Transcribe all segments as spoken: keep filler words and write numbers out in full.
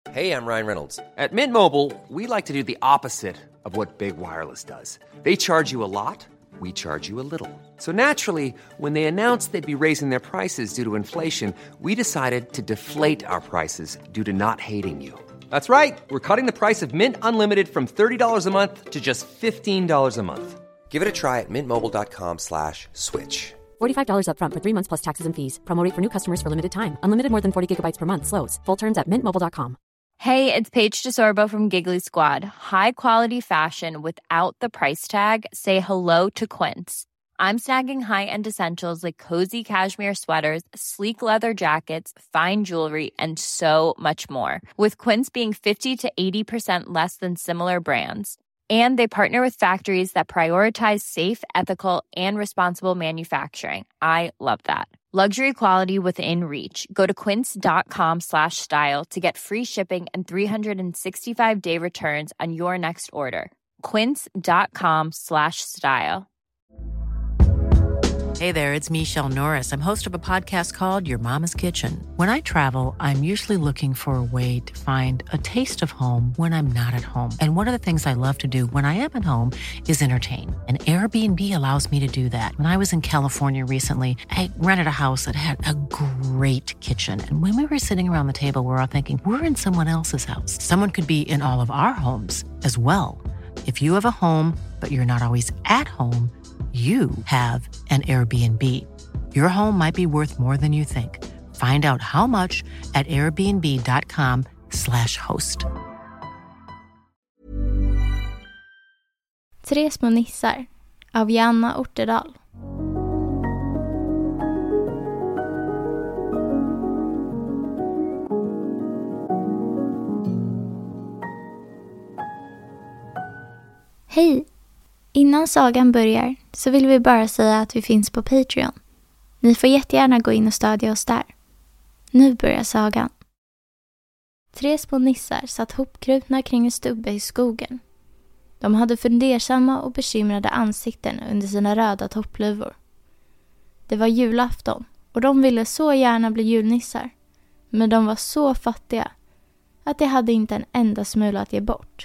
Hey, I'm Ryan Reynolds. At Mint Mobile, we like to do the opposite of what Big Wireless does. They charge you a lot, we charge you a little. So naturally, when they announced they'd be raising their prices due to inflation, we decided to deflate our prices due to not hating you. That's right. We're cutting the price of Mint Unlimited from thirty dollars a month to just fifteen dollars a month. Give it a try at mintmobile.com slash switch. forty-five dollars up front for three months plus taxes and fees. Promo rate for new customers for limited time. Unlimited more than forty gigabytes per month slows. Full terms at mint mobile dot com. Hey, it's Paige DeSorbo from Giggly Squad. High quality fashion without the price tag. Say hello to Quince. I'm snagging high-end essentials like cozy cashmere sweaters, sleek leather jackets, fine jewelry, and so much more. With Quince being fifty to eighty percent less than similar brands. And they partner with factories that prioritize safe, ethical, and responsible manufacturing. I love that. Luxury quality within reach. Go to quince.com slash style to get free shipping and three sixty-five day returns on your next order. Quince.com slash style. Hey there, it's Michelle Norris. I'm host of a podcast called Your Mama's Kitchen. When I travel, I'm usually looking for a way to find a taste of home when I'm not at home. And one of the things I love to do when I am at home is entertain. And Airbnb allows me to do that. When I was in California recently, I rented a house that had a great kitchen. And when we were sitting around the table, we were all thinking, we're in someone else's house. Someone could be in all of our homes as well. If you have a home, but you're not always at home, you have an Airbnb. Your home might be worth more than you think. Find out how much at airbnb.com slash host. Tre små nissar av Janna Ortedal. Hej! Innan sagan börjar så vill vi bara säga att vi finns på Patreon. Ni får jättegärna gå in och stödja oss där. Nu börjar sagan. Tre små nissar satt hopkrupna kring en stubbe i skogen. De hade fundersamma och bekymrade ansikten under sina röda toppluvor. Det var julafton och de ville så gärna bli julnissar. Men de var så fattiga att de hade inte en enda smula att ge bort.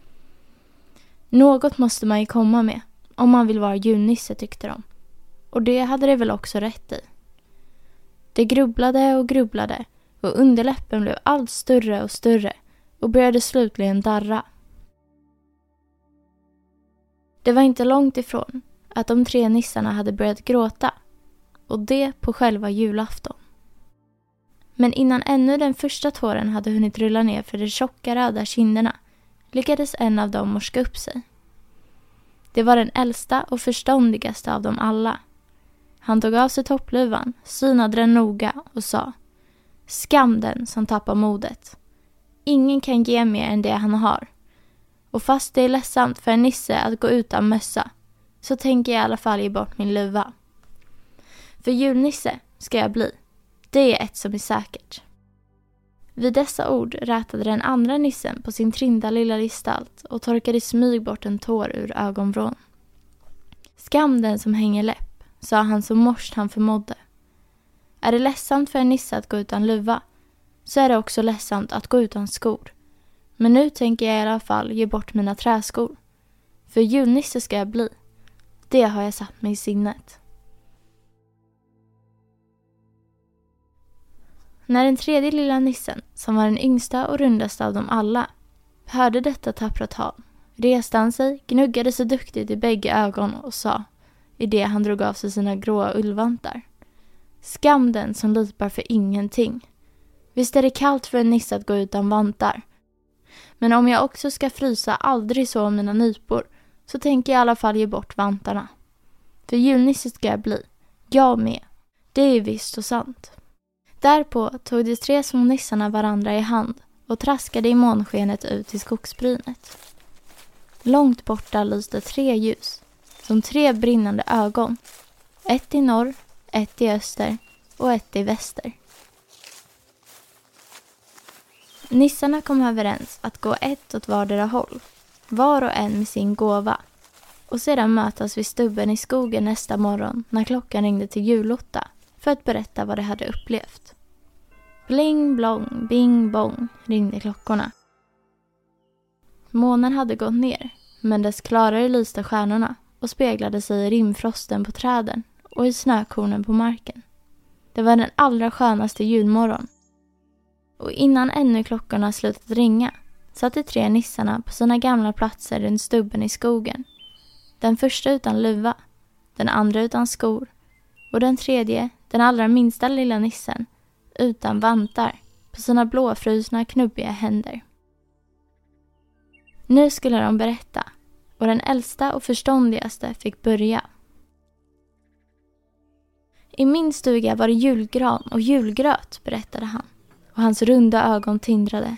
Något måste man ju komma med om man vill vara julnisse, tyckte de. Och det hade de väl också rätt i. De grubblade och grubblade och underläppen blev allt större och större och började slutligen darra. Det var inte långt ifrån att de tre nissarna hade börjat gråta, och det på själva julafton. Men innan ännu den första tåren hade hunnit rulla ner för de tjocka röda kinderna lyckades en av dem morska upp sig. Det var den äldsta och förståndigaste av dem alla. Han tog av sig toppluvan, synade den noga och sa: skam den som tappar modet. Ingen kan ge mer än det han har. Och fast det är ledsamt för en nisse att gå utan mössa, så tänker jag i alla fall ge bort min luva. För julnisse ska jag bli. Det är ett som är säkert. Vid dessa ord rätade den andra nissen på sin trinda lilla gestalt och torkade i smyg bort en tår ur ögonvrån. Skam den som hänger läpp, sa han så morst han förmådde. Är det ledsamt för en nisse att gå utan luva, så är det också ledsamt att gå utan skor. Men nu tänker jag i alla fall ge bort mina träskor. För julnisse ska jag bli. Det har jag satt mig i sinnet. När den tredje lilla nissen, som var den yngsta och rundaste av dem alla, hörde detta tappra tal, reste han sig, gnuggade sig duktigt i bägge ögon och sa, i det han drog av sig sina gråa ullvantar: skam den som lipar för ingenting. Visst är det kallt för en nisse att gå utan vantar. Men om jag också ska frysa aldrig så om mina nypor, så tänker jag i alla fall ge bort vantarna. För julnisse ska jag bli. Jag med. Det är visst och sant. Därpå tog de tre små nissarna varandra i hand och traskade i månskenet ut i skogsbrynet. Långt borta lyste tre ljus, som tre brinnande ögon. Ett i norr, ett i öster och ett i väster. Nissarna kom överens att gå ett åt vardera håll, var och en med sin gåva, och sedan mötas vid stubben i skogen nästa morgon när klockan ringde till julotta för att berätta vad de hade upplevt. Bling blong, bing bong ringde klockorna. Månen hade gått ner, men dess klarare lyste stjärnorna och speglade sig i rimfrosten på träden och i snökornen på marken. Det var den allra skönaste julmorgon. Och innan ännu klockorna slutat ringa satt de tre nissarna på sina gamla platser runt stubben i skogen. Den första utan luva, den andra utan skor och den tredje, den allra minsta lilla nissen, utan vantar på sina blåfrusna knubbiga händer. Nu skulle de berätta och den äldsta och förståndigaste fick börja. I min stuga var det julgran och julgröt, berättade han, och hans runda ögon tindrade.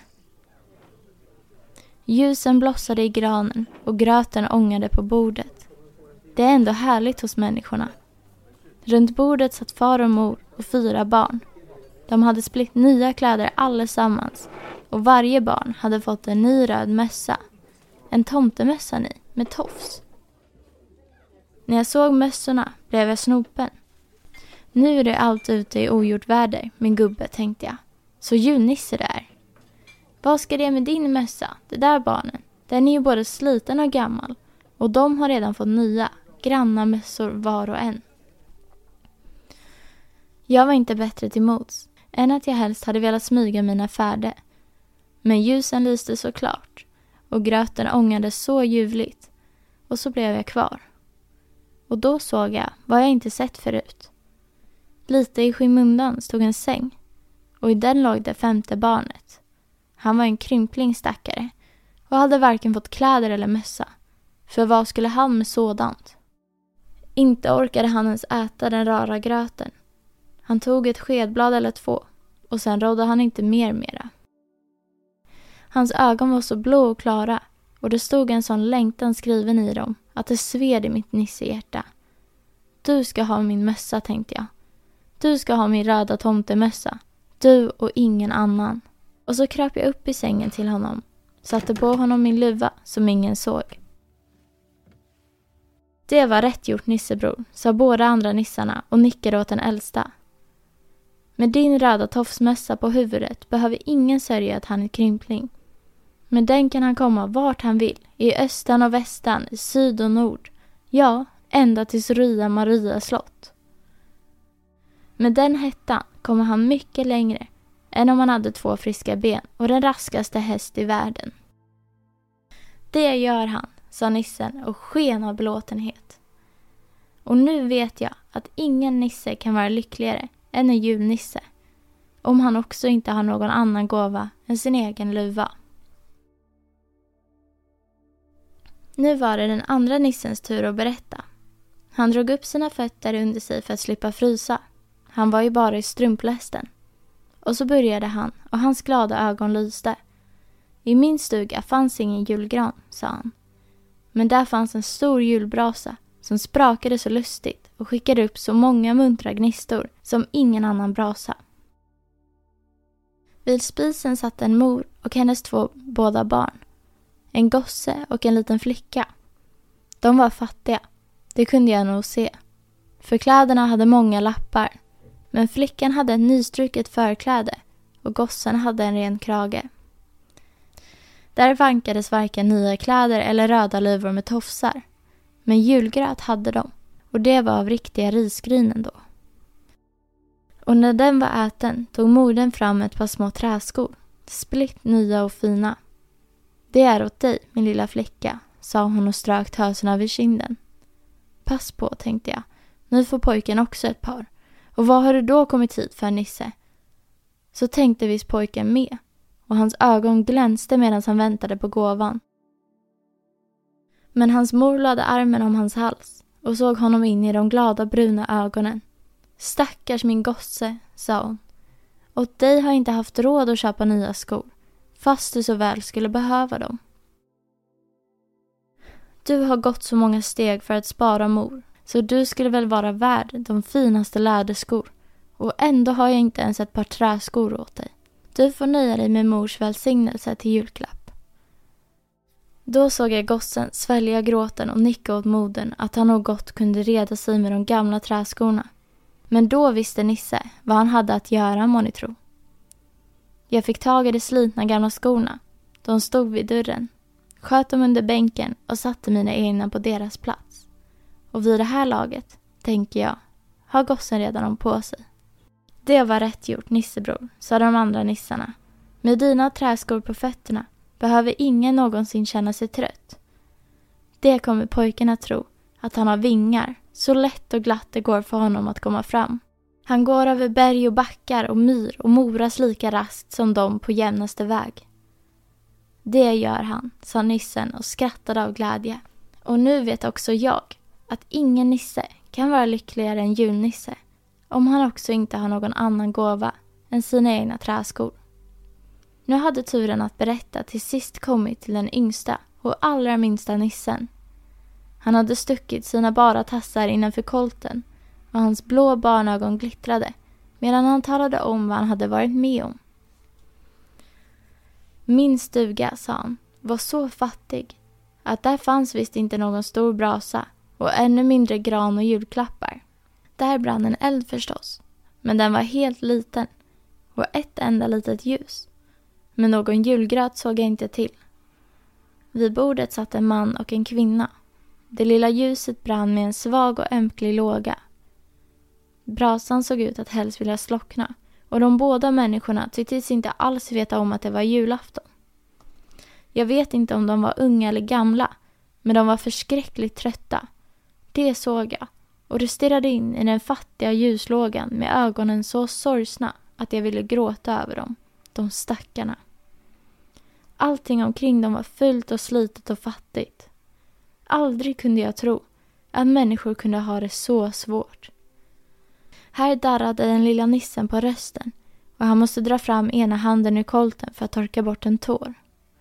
Ljusen blossade i granen och gröten ångade på bordet. Det är ändå härligt hos människorna. Runt bordet satt far och mor och fyra barn. De hade splitt nya kläder allesammans och varje barn hade fått en ny röd mössa. En tomtemössa i med tofs. När jag såg mössorna blev jag snopen. Nu är det allt ute i ogjort väder, min gubbe, tänkte jag. Så julnisse det är. Vad ska det med din mössa, det där barnen? Den är ju både sliten och gammal. Och de har redan fått nya, granna mössor var och en. Jag var inte bättre till mods än att jag helst hade velat smyga mina färder. Men ljusen lyste så klart och gröten ångade så ljuvligt. Och så blev jag kvar. Och då såg jag vad jag inte sett förut. Lite i skymundan stod en säng och i den låg det femte barnet. Han var en krympling stackare och hade varken fått kläder eller mössa. För vad skulle han med sådant? Inte orkade han ens äta den rara gröten. Han tog ett skedblad eller två och sen rådde han inte mer mera. Hans ögon var så blå och klara och det stod en sån längtan skriven i dem att det sved i mitt nissehjärta. Du ska ha min mössa, tänkte jag. Du ska ha min röda tomtemössa. Du och ingen annan. Och så kröp jag upp i sängen till honom. Satte på honom min luva som ingen såg. Det var rätt gjort, nissebror, sa båda andra nissarna och nickade åt den äldsta. Med din röda tofsmössa på huvudet behöver ingen sörja att han är krympling. Men den kan han komma vart han vill, i östan och västan, i syd och nord. Ja, ända till Ria Maria slott. Med den hettan kommer han mycket längre än om han hade två friska ben och den raskaste häst i världen. Det gör han, sa nissen och sken av belåtenhet. Och nu vet jag att ingen nisse kan vara lyckligare än en julnisse, om han också inte har någon annan gåva än sin egen luva. Nu var det den andra nissens tur att berätta. Han drog upp sina fötter under sig för att slippa frysa. Han var ju bara i strumplästen. Och så började han och hans glada ögon lyste. I min stuga fanns ingen julgran, sa han. Men där fanns en stor julbrasa som sprakade så lustigt och skickade upp så många muntra gnistor som ingen annan brasa. Vid spisen satt en mor och hennes två båda barn. En gosse och en liten flicka. De var fattiga, det kunde jag nog se. För kläderna hade många lappar. Men flickan hade ett nystruket förkläde och gossen hade en ren krage. Där vankades varken nya kläder eller röda luvor med tofsar. Men julgröt hade de och det var av riktiga risgrynen då. Och när den var äten tog modern fram ett par små träskor, splitt nya och fina. Det är åt dig, min lilla flicka, sa hon och strök tösen över kinden. Pass på, tänkte jag, nu får pojken också ett par. Och vad har du då kommit hit för, Nisse? Så tänkte visst pojken med, och hans ögon glänste medan han väntade på gåvan. Men hans mor lade armen om hans hals och såg honom in i de glada bruna ögonen. Stackars min gosse, sa hon. Åt dig har jag inte haft råd att köpa nya skor, fast du så väl skulle behöva dem. Du har gått så många steg för att spara, mor, så du skulle väl vara värd de finaste läderskor. Och ändå har jag inte ens ett par träskor åt dig. Du får nöja dig med mors välsignelse till julklapp. Då såg jag gossen svälja gråten och nicka åt modern att han nog gott kunde reda sig med de gamla träskorna. Men då visste Nisse vad han hade att göra, må ni tro. Jag fick tag i de slitna gamla skorna. De stod vid dörren. Sköt dem under bänken och satte mina egna på deras plats. Och vid det här laget, tänker jag, har gossen redan dem på sig. Det var rätt gjort, nissebror, sa de andra nissarna. Med dina träskor på fötterna behöver ingen någonsin känna sig trött. Det kommer pojken att tro, att han har vingar, så lätt och glatt det går för honom att komma fram. Han går över berg och backar och myr och moras lika raskt som de på jämnaste väg. Det gör han, sa nissen och skrattade av glädje. Och nu vet också jag att ingen nisse kan vara lyckligare än julnisse om han också inte har någon annan gåva än sina egna träskor. Nu hade turen att berätta till sist kommit till den yngsta och allra minsta nissen. Han hade stuckit sina bara tassar innanför kolten och hans blå barnögon glittrade medan han talade om vad han hade varit med om. Min stuga, sa han, var så fattig att där fanns visst inte någon stor brasa och ännu mindre gran och julklappar. Där brann en eld förstås, men den var helt liten och ett enda litet ljus. Men någon julgröt såg jag inte till. Vid bordet satt en man och en kvinna. Det lilla ljuset brann med en svag och ömklig låga. Brasan såg ut att helst vilja slockna och de båda människorna tycktes inte alls veta om att det var julafton. Jag vet inte om de var unga eller gamla, men de var förskräckligt trötta. Det såg jag och det stirrade in i den fattiga ljuslågan med ögonen så sorgsna att jag ville gråta över dem, de stackarna. Allting omkring dem var fullt och slitet och fattigt. Aldrig kunde jag tro att människor kunde ha det så svårt. Här darrade den lilla nissen på rösten och han måste dra fram ena handen ur kolten för att torka bort en tår.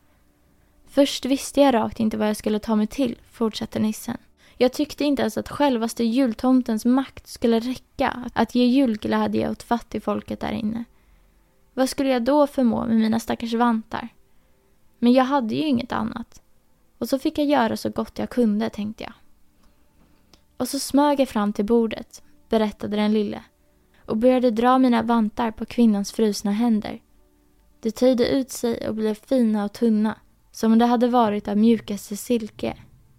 Först visste jag rakt inte vad jag skulle ta mig till, fortsatte nissen. Jag tyckte inte ens att självaste jultomtens makt skulle räcka att ge julglädje åt fattigfolket där inne. Vad skulle jag då förmå med mina stackars vantar? Men jag hade ju inget annat. Och så fick jag göra så gott jag kunde, tänkte jag. Och så smög jag fram till bordet, berättade den lille, och började dra mina vantar på kvinnans frusna händer. De töjde ut sig och blev fina och tunna, som om det hade varit av mjukaste silke.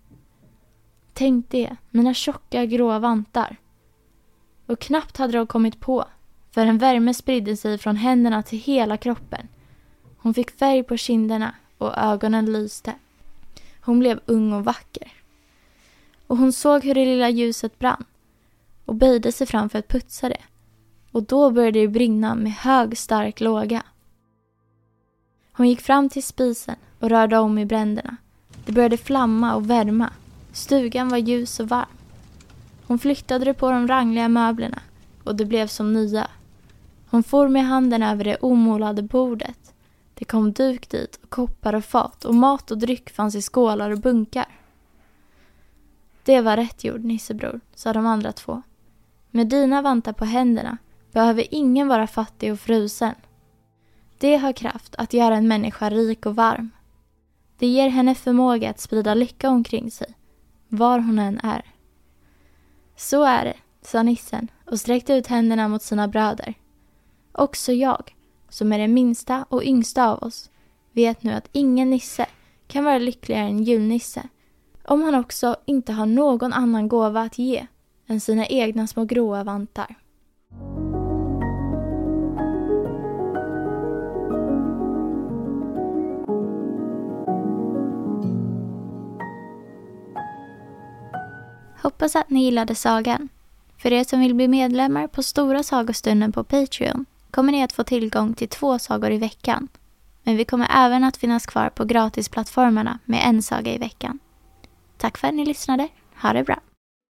Tänk det, mina tjocka gråa vantar. Och knappt hade de kommit på, för en värme spridde sig från händerna till hela kroppen. Hon fick färg på kinderna och ögonen lyste. Hon blev ung och vacker. Och hon såg hur det lilla ljuset brann och böjde sig fram för att putsa det. Och då började det brinna med hög stark låga. Hon gick fram till spisen och rörde om i bränderna. Det började flamma och värma. Stugan var ljus och varm. Hon flyttade det på de rangliga möblerna och det blev som nya. Hon for med handen över det omålade bordet. Det kom duk dit och koppar och fat och mat och dryck fanns i skålar och bunkar. Det var rätt gjord, nissebror, sa de andra två. Med dina vantar på händerna behöver ingen vara fattig och frusen. Det har kraft att göra en människa rik och varm. Det ger henne förmåga att sprida lycka omkring sig, var hon än är. Så är det, sa nissen och sträckte ut händerna mot sina bröder. Också jag, som är den minsta och yngsta av oss, vet nu att ingen nisse kan vara lyckligare än julnisse, om han också inte har någon annan gåva att ge än sina egna små gråa vantar. Hoppas att ni gillade sagan. För er som vill bli medlemmar på Stora sagostunden på Patreon kommer ni att få tillgång till två sagor i veckan. Men vi kommer även att finnas kvar på gratisplattformarna med en saga i veckan. Tack för att ni lyssnade. Ha det bra.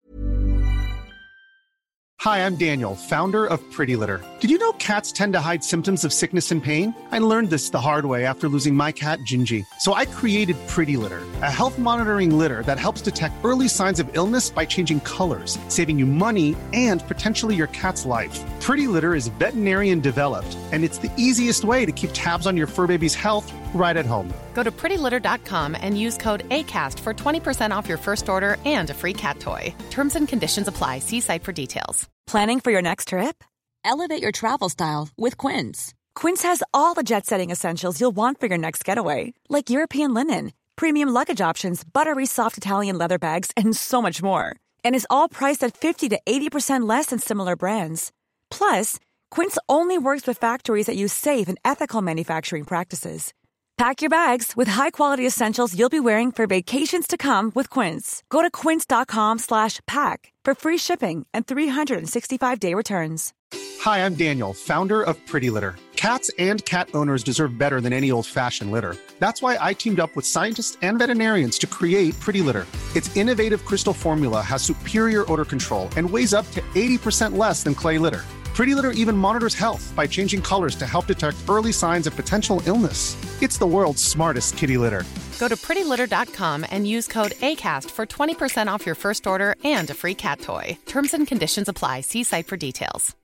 Hi, I'm Daniel, founder of Pretty Litter. Did you know cats tend to hide symptoms of sickness and pain? I learned this the hard way after losing my cat, Gingy. So I created Pretty Litter, a health monitoring litter that helps detect early signs of illness by changing colors, saving you money and potentially your cat's life. Pretty Litter is veterinarian developed, and it's the easiest way to keep tabs on your fur baby's health right at home. Go to pretty litter dot com and use code ACAST for twenty percent off your first order and a free cat toy. Terms and conditions apply. See site for details. Planning for your next trip? Elevate your travel style with Quince. Quince has all the jet-setting essentials you'll want for your next getaway, like European linen, premium luggage options, buttery soft Italian leather bags, and so much more. And is all priced at fifty to eighty percent less than similar brands. Plus, Quince only works with factories that use safe and ethical manufacturing practices. Pack your bags with high-quality essentials you'll be wearing for vacations to come with Quince. Go to quince.com slash pack for free shipping and three sixty-five day returns. Hi, I'm Daniel, founder of Pretty Litter. Cats and cat owners deserve better than any old-fashioned litter. That's why I teamed up with scientists and veterinarians to create Pretty Litter. Its innovative crystal formula has superior odor control and weighs up to eighty percent less than clay litter. Pretty Litter even monitors health by changing colors to help detect early signs of potential illness. It's the world's smartest kitty litter. Go to pretty litter dot com and use code ACAST for twenty percent off your first order and a free cat toy. Terms and conditions apply. See site for details.